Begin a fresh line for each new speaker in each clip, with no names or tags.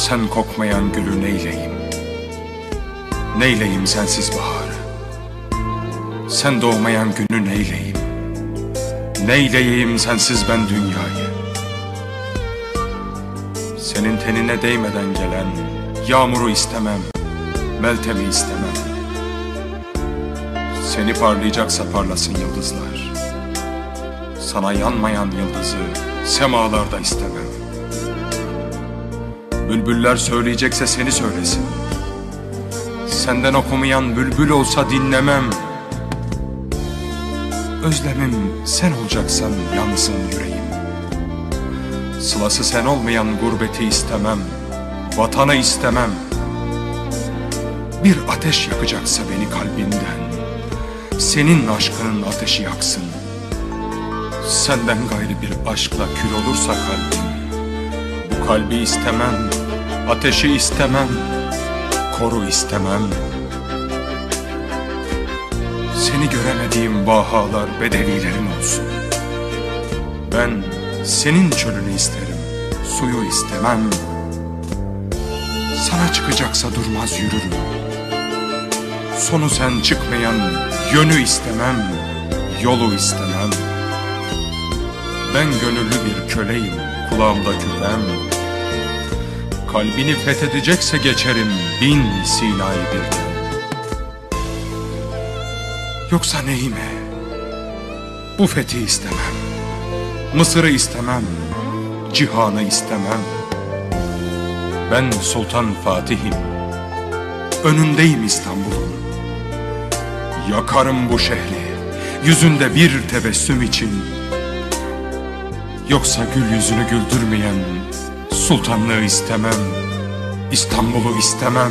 Sen kokmayan gülü neyleyim? Neyleyim sensiz baharı? Sen doğmayan günü neyleyim? Neyleyeyim sensiz ben dünyayı? Senin tenine değmeden gelen yağmuru istemem, meltemi istemem. Seni parlayacaksa parlasın yıldızlar. Sana yanmayan yıldızı semalarda istemem. Bülbüller söyleyecekse seni söylesin. Senden okumayan bülbül olsa dinlemem. Özlemim sen olacaksan yansın yüreğim. Sılası sen olmayan gurbeti istemem. Vatanı istemem. Bir ateş yakacaksa beni kalbinden, senin aşkının ateşi yaksın. Senden gayrı bir aşkla kül olursa kalbim, bu kalbi istemem, ateşi istemem, koru istemem. Seni göremediğim vahalar bedevilerin olsun. Ben senin çölünü isterim, suyu istemem. Sana çıkacaksa durmaz yürürüm. Sonu sen çıkmayan yönü istemem, yolu istemem. Ben gönüllü bir köleyim, kulağımda küpem. Kalbini fethedecekse geçerim 1000 Sina'yı birden. Yoksa neyime? Bu fethi istemem, Mısır'ı istemem, cihanı istemem. Ben Sultan Fatih'im, önündeyim İstanbul'un. Yakarım bu şehri, yüzünde bir tebessüm için. Yoksa gül yüzünü güldürmeyen sultanlığı istemem, İstanbul'u istemem.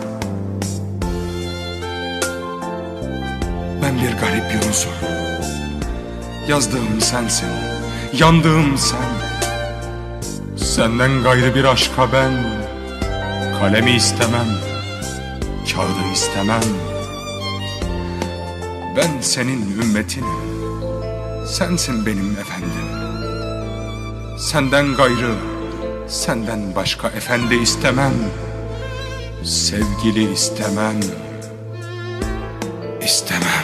Ben bir garip Yunus'um. Yazdığım sensin, yandığım sen. Senden gayrı bir aşka ben kalemi istemem, kağıdı istemem. Ben senin ümmetinim, sensin benim efendim. Senden gayrı, senden başka efendi istemem. Sevgili istemem, istemem.